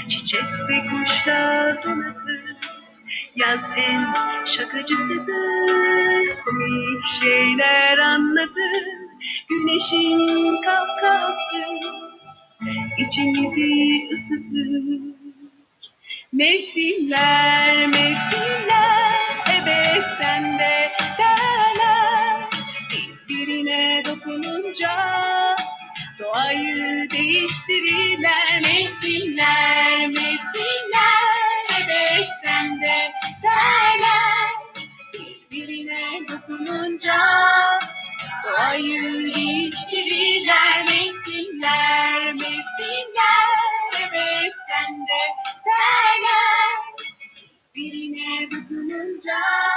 Çiçek ve kuşlar donatır. Yaz en şakacısıdır. Komik şeyler anlatır. Güneşin kahkahası içimizi ısıtır. Mevsimler, mevsimler, evet sen de derler. Birbirine dokununca doğayı değiştirirler. Mevsimler, mevsimler, evet sen de derler. Birbirine dokununca doğayı değiştirirler. Mevsimler, mevsimler, evet sen de derler. Birine dokununca